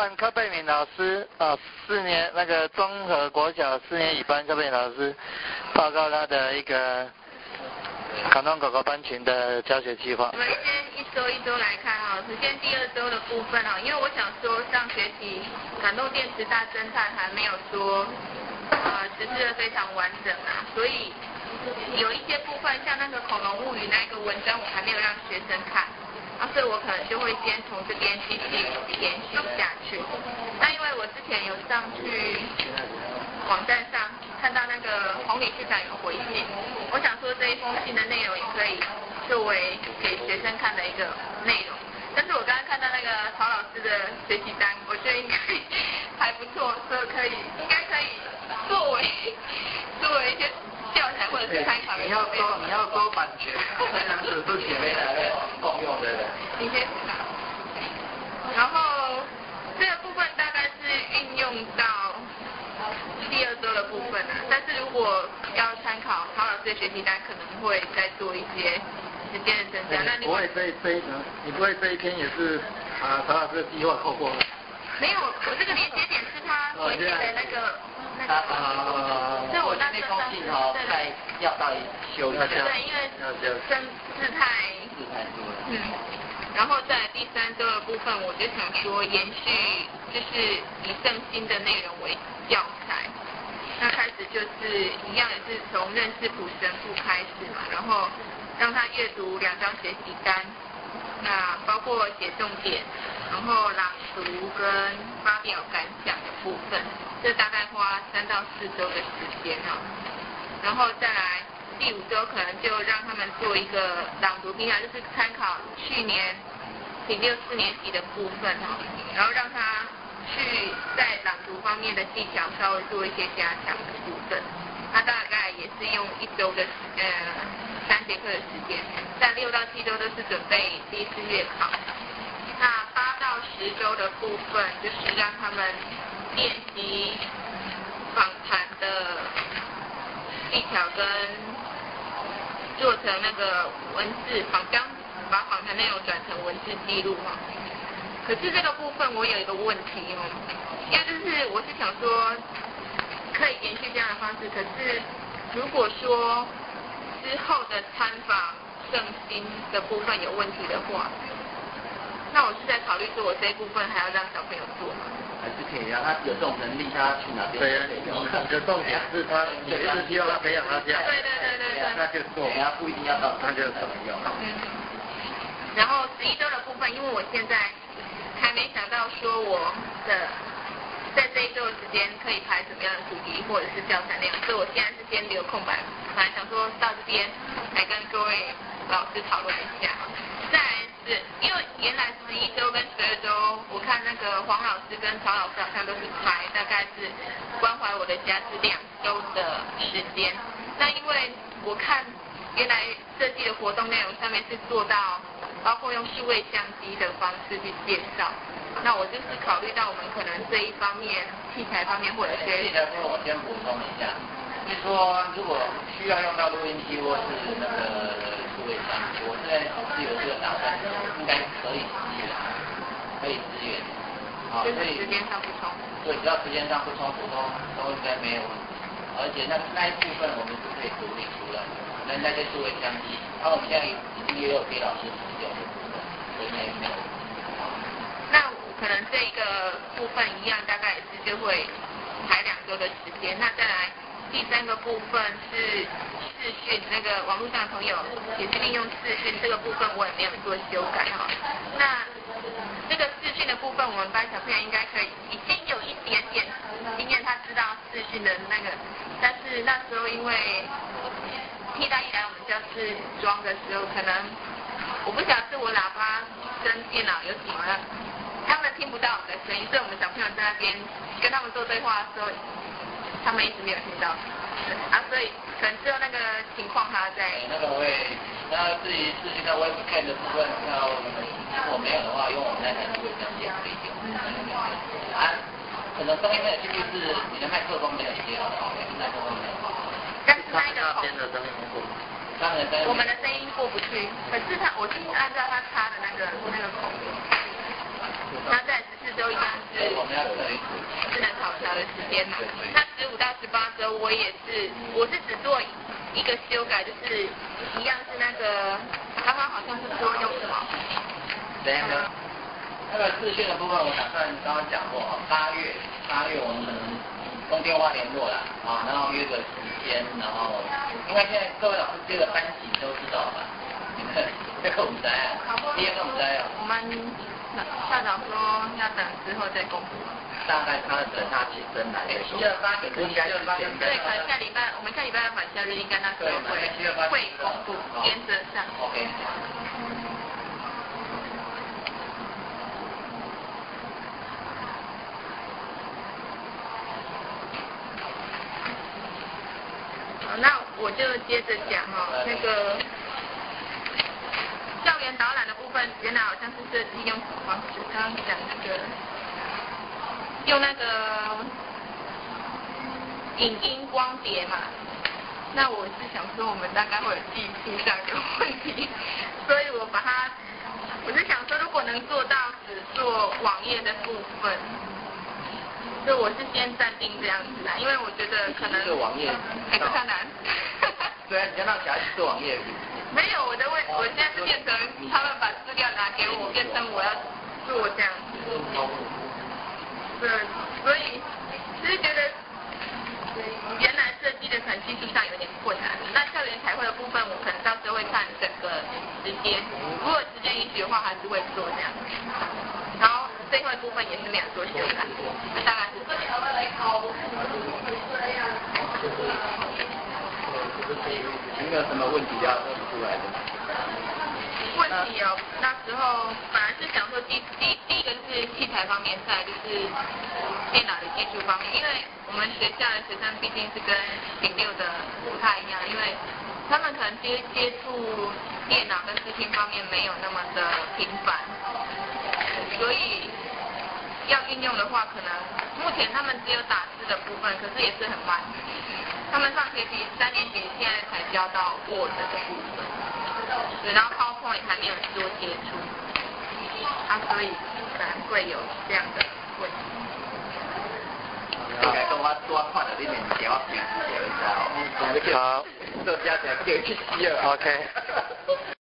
换柯贝敏老师4年那个综合国小4年乙班柯贝敏老师报告他的一个感动狗狗班群的教学计划。 我们先一周一周来看哈，首先第2周的部分哈，因为我想说上学期感动电池大侦探还没有说实施的非常完整啊，所以有一些部分像那个恐龙物语那个文章我还没有让学生看。所以我可能就会先从这边继续延续下去。那因为我之前有上去网站上看到那个红理事长有回信，我想说这一封信的内容也可以作为给学生看的一个内容。但是我刚刚看到那个曹老师的学习单，我觉得应该还不错，所以应该可以作为一些教材或者是参考的。 你要收版权，都写没来的共用的。 你先看。然后这个部分大概是运用到第2周的部分啊，但是如果要参考曹老师的学习单，可能会再做一些时间的增加。那你不会你不会这一篇也是曹老师的计划扣过吗？ 没有，我这个连接点是他回信的那个。所以我那封信再要到修一下。 对，因为字太多了。然后在第3周的部分，我就想说延续，就是以圣经的内容为教材。那开始就是一样，也是从认识普神父开始嘛，然后让他阅读2张学习单，那包括写重点，然后朗读跟发表感想的部分。这大概花3到4周的时间哈，然后再来第5周可能就让他们做一个朗读评量，就是参考去年6、4年级的部分哈，然后让他去在朗读方面的技巧稍微做一些加强的部分。他大概也是用1周的3节课的时间，在6到7周都是准备第1次月考。那8到10周的部分就是让他们练习访谈的技巧跟做成那个文字把访谈内容转成文字记录哈。可是这个部分我有一个问题哦，因为就是我是想说可以延续这样的方式，可是如果说之后的参访圣经的部分有问题的话，那我是在考虑说我这一部分还要让小朋友做吗？ 还是可以让他有这种能力，他去哪边？ 对啊，你的重点是他，你是希望他培养他这样。 对， 那就做， 他不一定要到， 那就怎么用。 然后11周的部分，因为我现在还没想到说我的在这1周的时间可以排什么样的主题或者是教材内容，所以我现在是先留空白，本来想说到这边来跟各位老师讨论一下。再来是因为原来11周跟12周，我看那个黄老师跟曹老师好像都是排大概是关怀我的家是2周的时间。那因为我看原来设计的活动内容上面是做到包括用数位相机的方式去介绍，那我就是考虑到我们可能这一方面器材方面或者是。 我先补充一下，就是说如果需要用到录音机或是那个数位相机，我现在是有这个打算，应该可以支援。好， 就是时间上不冲。 对，只要时间上不冲突都应该没有问题。而且那一部分我们是可以独立出来，那些数位相机，然后我们现在已经也有给老师使用的部分，所以没有。 那可能这个部分一样，大概也是就会排2周的时间。那再来第3个部分是视讯，那个网络上的朋友也是利用视讯这个部分，我也没有做修改哈。那这个视讯的部分，我们班小朋友应该可以已经有一点点经验，他知道视讯的那个，但是那时候因为替代役来我们教室装的时候，可能我不晓得是我喇叭跟电脑有什么，他们听不到我的声音，所以我们小朋友在那边跟他们做对话的时候，他们一直没有听到所以可能只有那个情况他在。 那个会，那至于视讯的 webcam 的部分，如果没有的话，用我们那台数位相机也可以用。可能声音没有进去是你的麦克风没有接好，麦克风没有。 但是那个我们的声音过不去，可是我是按照他插的那个孔。 那在14周一样是我们要测一次。 智能考调的时间嘛。那15到18周我是只做一个修改，就是一样是那个刚刚好像是说用什么？ 等一下，那个视讯的部分我打算刚刚讲过，8月我们可能用电话联络啦，然后约个时间，然后应该现在各位老师这个班级都知道吧？这个我们在啊，第二个我们在啊。 我们校长说要等之后再公布。 大概他等他起身来，728应该对，可能我们下礼拜的返校日应该那时候会公布，原则上。 OK。 好，那我就接着讲那个校园导览的部分，原来好像是设计用什么方式？刚刚讲那个。用那个影音光碟嘛，那我是想说我们大概会有技术上的问题，所以我是想说如果能做到只做网页的部分，就我是先暂定这样子啦，因为我觉得可能做网页比较难。 对啊，你要让小孩子做网页。 没有，我现在是变成他们把资料拿给我，变成我要做这样子。对，所以只是觉得原来设计的可能技术上有点困难。那校园彩绘的部分，我可能到时候会看整个时间，如果时间允许的话，还是会做这样。然后最后一部分也是没有做修改，那大概是这样。 有没有什么问题要问出来的？ 问题那时候本来是想说第一个就是器材方面，再来就是电脑的技术方面，因为我们学校的学生毕竟是跟丙6的不太一样，因为他们可能接触电脑跟资讯方面没有那么的频繁，所以要运用的话，可能目前他们只有打字的部分，可是也是很慢。他们上学期3年级现在才教到 Word 的部分。对，然后 PowerPoint 还没有做接触，所以可能会有这样的问题。 应该跟我多看到你面前，我平时就知道。 好， 做家长叫去死啊。 OK。